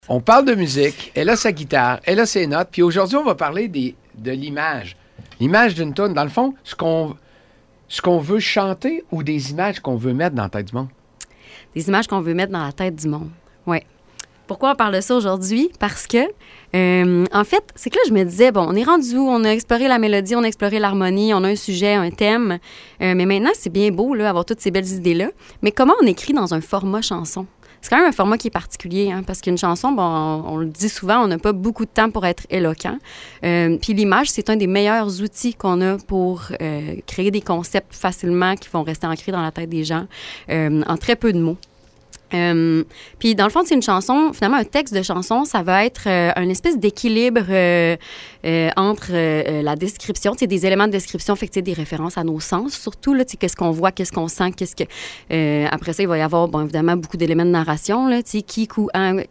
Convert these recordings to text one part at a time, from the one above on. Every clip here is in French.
On parle de musique, elle a sa guitare, elle a ses notes, puis aujourd'hui, on va parler de l'image. L'image d'une toune, dans le fond, ce qu'on veut chanter ou des images qu'on veut mettre dans la tête du monde. Des images qu'on veut mettre dans la tête du monde, oui. Pourquoi on parle de ça aujourd'hui? Parce que, en fait, c'est que là, je me disais, bon, on est rendu où? On a exploré la mélodie, on a exploré l'harmonie, on a un sujet, un thème. Mais maintenant, c'est bien beau, là, avoir toutes ces belles idées-là. Mais comment on écrit dans un format chanson? C'est quand même un format qui est particulier, hein, parce qu'une chanson, bon, on le dit souvent, on n'a pas beaucoup de temps pour être éloquent. Puis l'image, c'est un des meilleurs outils qu'on a pour créer des concepts facilement qui vont rester ancrés dans la tête des gens en très peu de mots. Puis dans le fond, c'est une chanson, finalement, un texte de chanson, ça va être une espèce d'équilibre entre la description, tu sais, des éléments de description, fait que tu sais, des références à nos sens, surtout, là, tu sais, qu'est-ce qu'on voit, qu'est-ce qu'on sent, qu'est-ce que... après ça, il va y avoir, bon, évidemment, beaucoup d'éléments de narration, là, tu sais, qui, où,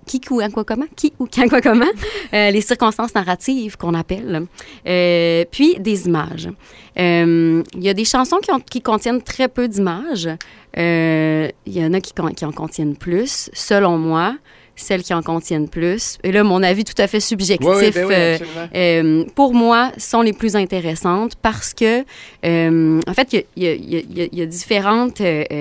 quand, quoi, comment, les circonstances narratives qu'on appelle, puis des images. Il y a des chansons qui contiennent très peu d'images. Il y en a qui en contiennent plus, selon moi, celles qui en contiennent plus. Et là, mon avis tout à fait subjectif, pour moi, sont les plus intéressantes parce que, en fait, il y a différentes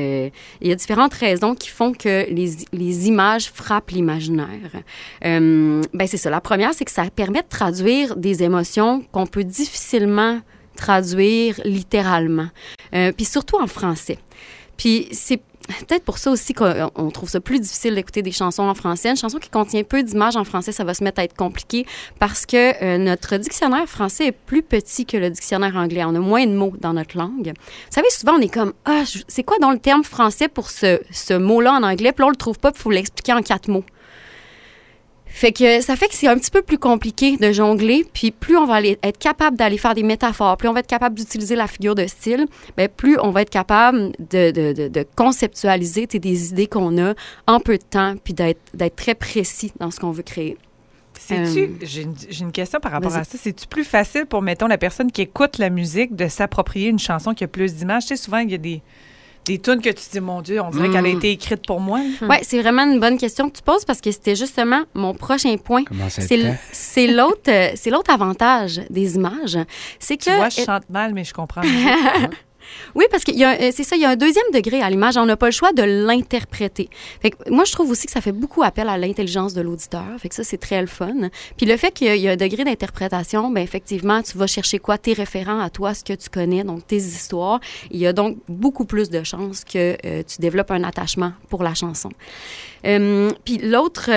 raisons qui font que les images frappent l'imaginaire. Ben c'est ça. La première, c'est que ça permet de traduire des émotions qu'on peut difficilement traduire littéralement, puis surtout en français. Puis c'est peut-être pour ça aussi qu'on trouve ça plus difficile d'écouter des chansons en français. Une chanson qui contient peu d'images en français, ça va se mettre à être compliqué parce que notre dictionnaire français est plus petit que le dictionnaire anglais. On a moins de mots dans notre langue. Vous savez, souvent, on est comme « Ah, c'est quoi donc le terme français pour ce mot-là en anglais? » Puis là, on le trouve pas, puis il faut l'expliquer en 4 mots. Fait que ça fait que c'est un petit peu plus compliqué de jongler, puis plus on va être capable d'aller faire des métaphores, plus on va être capable d'utiliser la figure de style, bien, plus on va être capable de conceptualiser des idées qu'on a en peu de temps, puis d'être très précis dans ce qu'on veut créer. J'ai une question par rapport à ça. C'est-tu plus facile pour, mettons, la personne qui écoute la musique de s'approprier une chanson qui a plus d'images? Tu sais, souvent, il y a des tunes que tu te dis, mon Dieu, on dirait qu'elle a été écrite pour moi. Oui, c'est vraiment une bonne question que tu poses parce que c'était justement mon prochain point. Comment ça c'est l'autre avantage des images. C'est que... Tu vois, je chante mal, mais je comprends. Oui, parce que c'est ça, il y a un deuxième degré à l'image. On n'a pas le choix de l'interpréter. Fait que moi, je trouve aussi que ça fait beaucoup appel à l'intelligence de l'auditeur. Fait que ça, c'est très le fun. Puis le fait qu'il y a un degré d'interprétation, bien, effectivement, tu vas chercher quoi? Tes référents à toi, ce que tu connais, donc tes histoires. Il y a donc beaucoup plus de chances que tu développes un attachement pour la chanson. Puis l'autre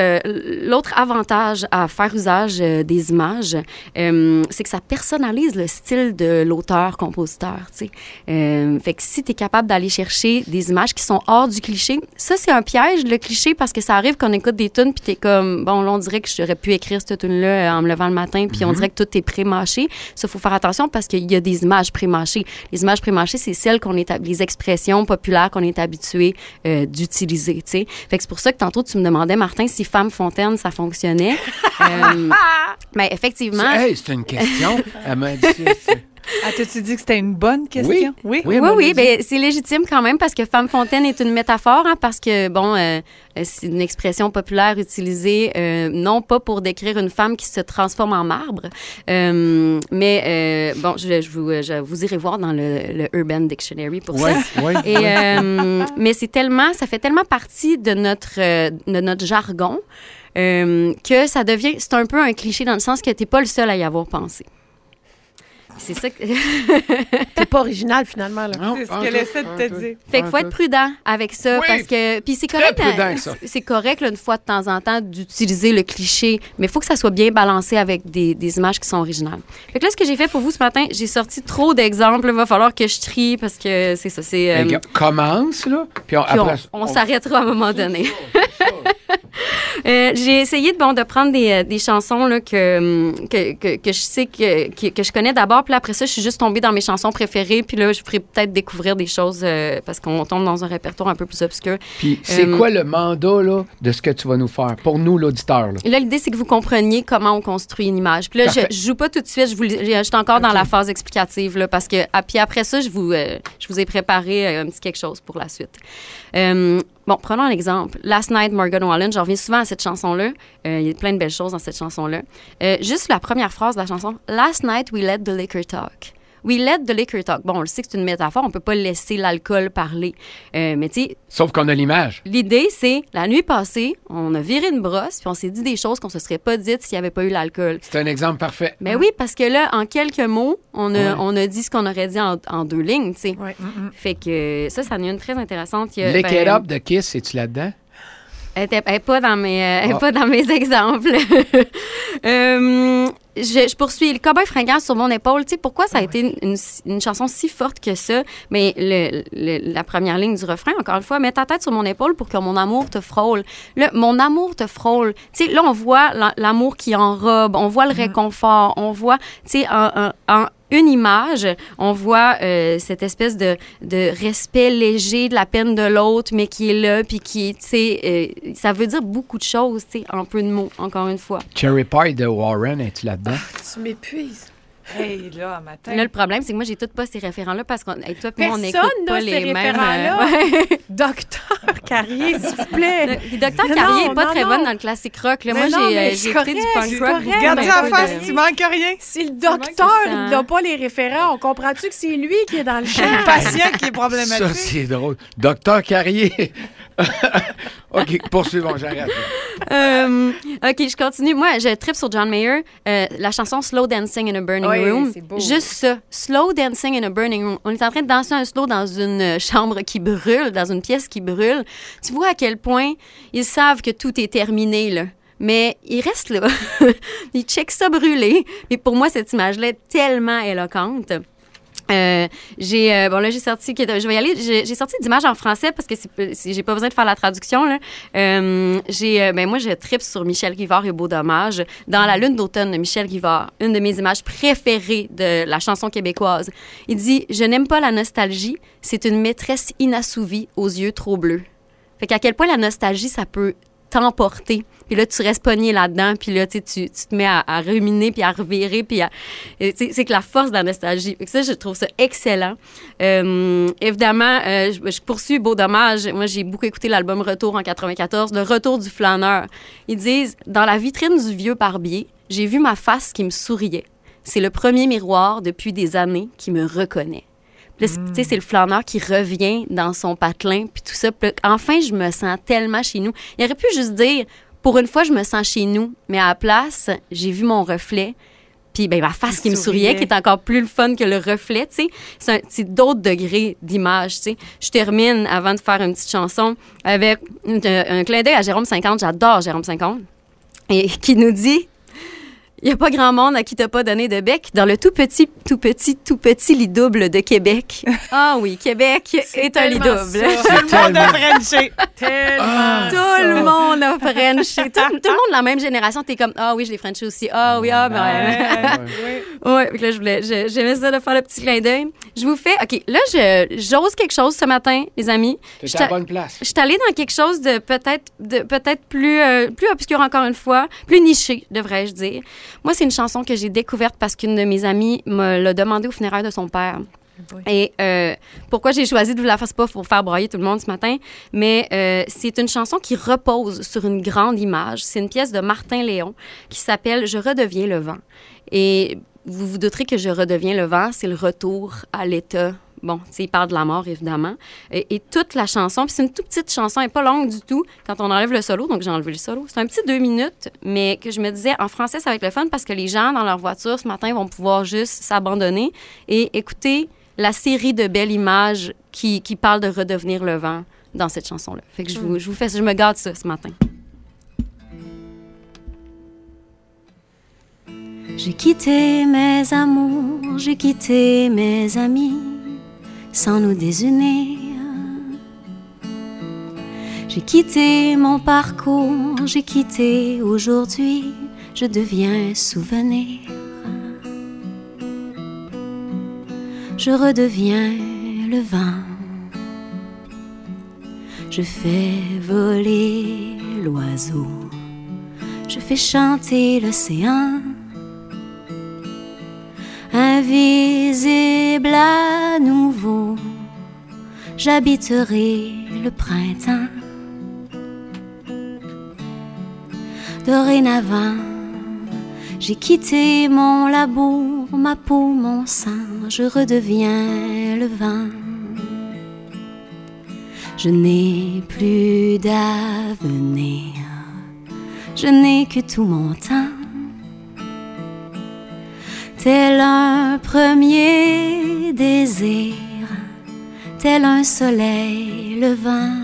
avantage à faire usage des images, c'est que ça personnalise le style de l'auteur-compositeur, tu sais. Fait que si tu es capable d'aller chercher des images qui sont hors du cliché, ça, c'est un piège, le cliché, parce que ça arrive qu'on écoute des tunes puis t'es comme, bon, là, on dirait que j'aurais pu écrire cette tune-là en me levant le matin puis on dirait que tout est pré-mâché. Ça, il faut faire attention parce qu'il y a des images pré-mâchées. Les images pré-mâchées, c'est celles les expressions populaires qu'on est habitué d'utiliser, tu sais. Fait que c'est pour ça que tantôt, tu me demandais, Martin, si Femme Fontaine, ça fonctionnait. Ben, effectivement... Hey, c'est une question. Elle m'a dit ça. Ah, t'as-tu dit que c'était une bonne question? Oui, ben, c'est légitime quand même parce que Femme Fontaine est une métaphore, hein, parce que, bon, c'est une expression populaire utilisée, non pas pour décrire une femme qui se transforme en marbre, mais, bon, vous irez voir dans le Urban Dictionary pour ça. Mais ça fait tellement partie de notre jargon que ça devient, c'est un peu un cliché dans le sens que t'es pas le seul à y avoir pensé. C'est ça que... T'es pas original, finalement, là. C'est ce qu'elle essaie de te dire. Fait qu'il faut être prudent avec ça, parce que... Puis c'est correct, c'est correct, là, une fois de temps en temps, d'utiliser le cliché, mais il faut que ça soit bien balancé avec des images qui sont originales. Fait que là, ce que j'ai fait pour vous ce matin, j'ai sorti trop d'exemples. Il va falloir que je trie, parce que c'est ça, c'est... Commence, là, puis on s'arrêtera à un moment donné. J'ai essayé de prendre des chansons là, que je sais que je connais d'abord, puis après ça, je suis juste tombée dans mes chansons préférées, puis là, je ferai peut-être découvrir des choses parce qu'on tombe dans un répertoire un peu plus obscur. Puis c'est quoi le mandat là, de ce que tu vas nous faire, pour nous, l'auditeur? Là, l'idée, c'est que vous compreniez comment on construit une image. Puis là, je joue pas tout de suite, je suis encore dans la phase explicative, là, parce que puis après ça, je vous ai préparé un petit quelque chose pour la suite. Bon, prenons un exemple. Last Night, Morgan Wallen. Holland. Je reviens souvent à cette chanson-là. Il y a plein de belles choses dans cette chanson-là. Juste la première phrase de la chanson. « Last night, we let the liquor talk ». We let the liquor talk. Bon, on le sait que c'est une métaphore, on peut pas laisser l'alcool parler. Mais tu sais... Sauf qu'on a l'image. L'idée, c'est, la nuit passée, on a viré une brosse, puis on s'est dit des choses qu'on se serait pas dites s'il y avait pas eu l'alcool. C'est un exemple parfait. Ben oui, parce que là, en quelques mots, on a dit ce qu'on aurait dit en 2 lignes, tu sais. Ouais. Fait que ça en est une très intéressante. Lick It Up de Kiss, es-tu là-dedans? Elle n'est pas dans mes exemples. Je poursuis. Le cowboy fringant sur mon épaule. Tu sais, pourquoi ça a été une chanson si forte que ça? Mais la première ligne du refrain, encore une fois, mets ta tête sur mon épaule pour que mon amour te frôle. Là, mon amour te frôle. Tu sais, là, on voit l'amour qui enrobe, on voit le réconfort, on voit, tu sais, en une image, on voit cette espèce de respect léger de la peine de l'autre, mais qui est là, puis qui, tu sais, ça veut dire beaucoup de choses, tu sais, en peu de mots, encore une fois. Cherry Pie de Warren, es-tu là-dedans? Tu m'épuises. Hey, là, un matin. Là, le problème, c'est que moi, j'ai toutes pas ces référents-là parce qu'on, avec toi puis moi, on Personne n'écoute pas n'a les ces mêmes. référents-là. Ouais. Docteur Carrier, s'il vous plaît. Le docteur Non, Carrier n'est pas non, très non. bonne dans le classique rock. Là. Mais Moi, non, mais j'ai c'est écouté du correct, punk c'est rock. correct. beaucoup, Regarde mais ça pas en face, de- tu manques rien. Si le C'est docteur ça. n'a pas les référents, on comprend-tu que c'est lui qui est dans le champ? Le patient qui est Ça, problématique. c'est drôle. Docteur Carrier. OK, poursuivons, j'arrête. OK, je continue. Moi, je tripe sur John Mayer. La chanson Slow Dancing in a Burning Oui, Room. c'est beau. Juste ça. Slow Dancing in a Burning Room. On est en train de danser un slow dans une chambre qui brûle, dans une pièce qui brûle. Tu vois à quel point ils savent que tout est terminé, là. Mais ils restent là. Ils checkent ça brûler. Mais pour moi, cette image-là est tellement éloquente. J'ai sorti, je vais y aller, j'ai sorti d'images en français parce que j'ai pas besoin de faire la traduction, là. Moi, je tripe sur Michel Rivard et Beau Dommage. Dans La Lune d'automne de Michel Rivard, une de mes images préférées de la chanson québécoise. Il dit « Je n'aime pas la nostalgie, c'est une maîtresse inassouvie aux yeux trop bleus. » Fait qu'à quel point la nostalgie, ça peut t'emporter. Puis là, tu restes pogné là-dedans, puis là, tu te mets à ruminer, puis à revirer, puis c'est que la force de la nostalgie. Fait que ça, je trouve ça excellent. Évidemment, je poursuis Beau Dommage. Moi, j'ai beaucoup écouté l'album Retour en 94, Le Retour du flâneur. Ils disent « Dans la vitrine du vieux barbier, j'ai vu ma face qui me souriait. C'est le premier miroir depuis des années qui me reconnaît. » Puis là, tu sais, c'est le flâneur qui revient dans son patelin, puis tout ça. Puis là, enfin, je me sens tellement chez nous. Il aurait pu juste dire, pour une fois, je me sens chez nous. Mais à la place, j'ai vu mon reflet, puis ma face qui me souriait, qui est encore plus le fun que le reflet, tu sais. C'est d'autres degrés d'image, tu sais. Je termine, avant de faire une petite chanson, avec un clin d'œil à Jérôme 50. J'adore Jérôme 50. Et qui nous dit... Il n'y a pas grand monde à qui t'as pas donné de bec dans le tout petit lit double de Québec. Ah oui, Québec est un lit double. Tout le monde a Frenché. Tellement. Tout le monde a Frenché. Tout le monde de la même génération. T'es comme, ah oui, je l'ai Frenché aussi. Ah oui, ah ben ouais. Puis là, j'aimais ça de faire le petit clin d'œil. Je vous fais, OK, là, j'ose quelque chose ce matin, les amis. T'es à la bonne place. Je suis allée dans quelque chose de peut-être plus obscur encore une fois, plus niché, devrais-je dire. Moi, c'est une chanson que j'ai découverte parce qu'une de mes amies me l'a demandé aux funérailles de son père. Oui. Et pourquoi j'ai choisi de vous la faire, c'est pas pour faire broyer tout le monde ce matin, mais c'est une chanson qui repose sur une grande image. C'est une pièce de Martin Léon qui s'appelle « Je redeviens le vent ». Et vous vous douterez que « Je redeviens le vent », c'est le retour à l'état. Bon, tu sais, il parle de la mort, évidemment. Et toute la chanson, puis c'est une toute petite chanson, elle n'est pas longue du tout quand on enlève le solo, donc j'ai enlevé le solo. C'est un petit 2 minutes, mais que je me disais, en français, ça va être le fun parce que les gens, dans leur voiture, ce matin, vont pouvoir juste s'abandonner et écouter la série de belles images qui parlent de redevenir le vent dans cette chanson-là. Fait que je vous fais ça, je me garde ça ce matin. J'ai quitté mes amours, j'ai quitté mes amis, sans nous désunir. J'ai quitté mon parcours, j'ai quitté aujourd'hui, je deviens souvenir. Je redeviens le vent, je fais voler l'oiseau, je fais chanter l'océan. Invisible à nouveau, j'habiterai le printemps. Dorénavant, j'ai quitté mon labour, ma peau, mon sang, je redeviens le vent. Je n'ai plus d'avenir, je n'ai que tout mon temps. Tel un premier désir, tel un soleil levant.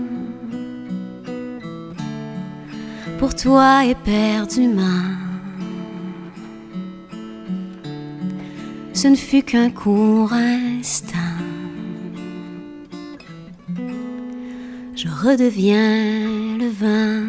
Pour toi éperdument, ce ne fut qu'un court instant. Je redeviens le vent.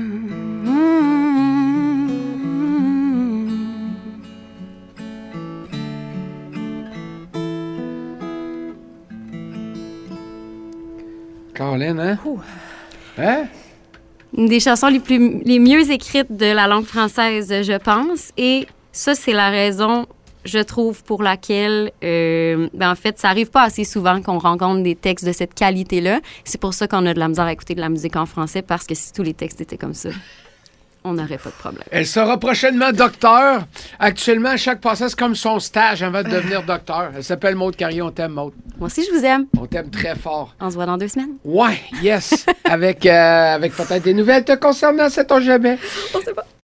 Caroline, hein? Hein? Une des chansons les mieux écrites de la langue française, je pense. Et ça, c'est la raison, je trouve, pour laquelle, en fait, ça arrive pas assez souvent qu'on rencontre des textes de cette qualité-là. C'est pour ça qu'on a de la misère à écouter de la musique en français, parce que si tous les textes étaient comme ça, on n'aurait pas de problème. Elle sera prochainement docteur. Actuellement, chaque passage, c'est comme son stage avant de devenir docteur. Elle s'appelle Maude Carrier. On t'aime, Maude. Moi aussi, je vous aime. On t'aime très fort. On se voit dans 2 semaines. Ouais, yes. avec peut-être des nouvelles te concernant, sait-on jamais. On sait pas.